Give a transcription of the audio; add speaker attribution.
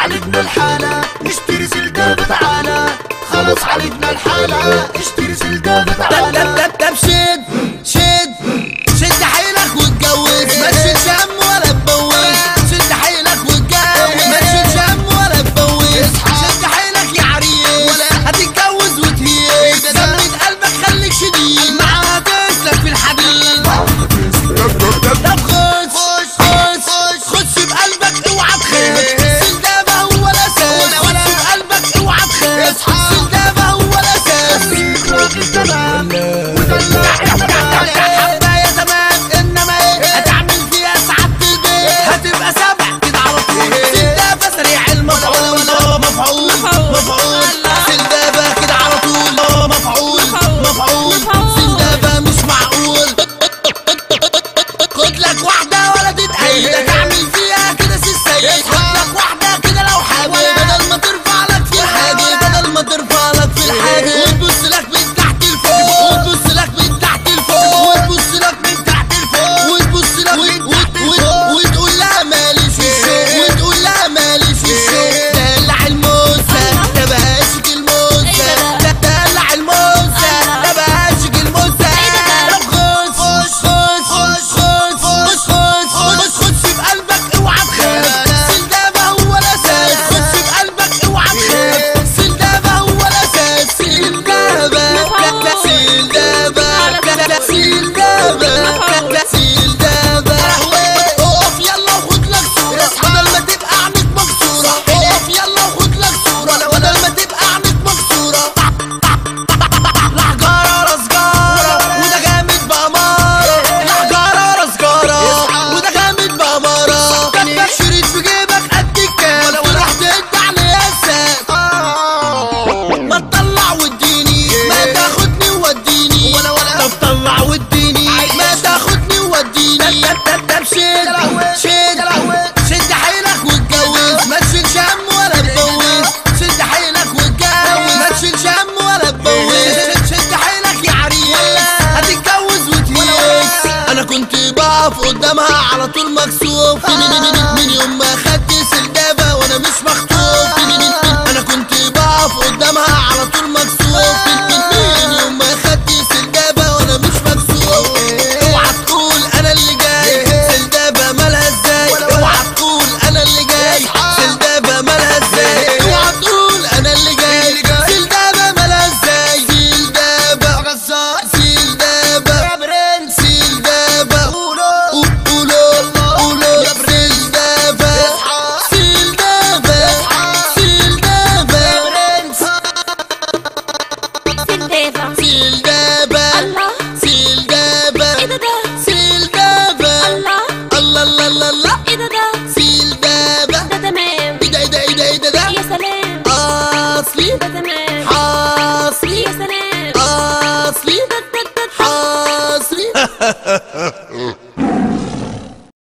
Speaker 1: عالجنا الحالة اشتري سلقابة تعالى، خلاص عالجنا الحالة اشتري سلقابة تعالى.
Speaker 2: طب شد شد شد حيلك واتجوز، ما تشيلش هم ولا تبوظ. شد حيلك واتجوز، ما تشيلش هم ولا تبوظ. شد حيلك يا عريس هتتجوز وتهيس. جمد قلبك خليك شديد، معاها تسلك في الحديد. طب خش بقلبك اوعى تخاف، سلدابة هو الاساس. خش بقلبك اوعى تخاف، سلدابة هو الاساس. حباية تمام انما ايه هتعمل فيها سعادة البيت، هتبقى سبع كده على طول. سلدابة سريع المفعول، مفعول مفعول. سلدابة كده على طول، مفعول مفعول. سلدابة مش معقول. خد لك واحدة ولا تتأيد، تعمل فيها كده سيد. خد لك واحدة كده لو حابب، بدل ما ترفع لك في الحاجة، بدل ما ترفع لك في الحاجة. وتبص لك من تحت لفوق، وتبص لك من تحت لفوق، وتبص لك من تحت لفوق، وتبص لك وتقول لها ماليش في الشوق، وتقول لها ماليش في الشوق. دلع الموزة ده بقاشك الموزة، دلع الموزة ده بقاشك الموزة. خش بقلبك اوعى تخاف، سلدابة هو الاساس. خش بقلبك اوعى تخاف، سلدابة هو الاساس. سلدابة سلدابة اقف يلا وخد لك صورة، بدل ما تبقى عينك مكسورة. اقف يلا وخد لك صورة، بدل ما تبقى عينك مكسورة. لحجارة راس جارة وده جامد بأمارة، لحجارة راس جارة وده جامد بأمارة. كبك شريط في جيبك قد الكام، وراح تدع لياسات. ما تطلع واديني، ما تاخدني ووديني. طب طلع واديني، ما تاخدني ووديني. طب شد حيلك واتجوز، ما تشيلش هم ولا تبوظ. شد حيلك واتجوز، ما تشيلش هم ولا تبوظ. شد حيلك يا عريس هتتجوز وتهيس. انا كنت بقف قدامها على طول مكسور.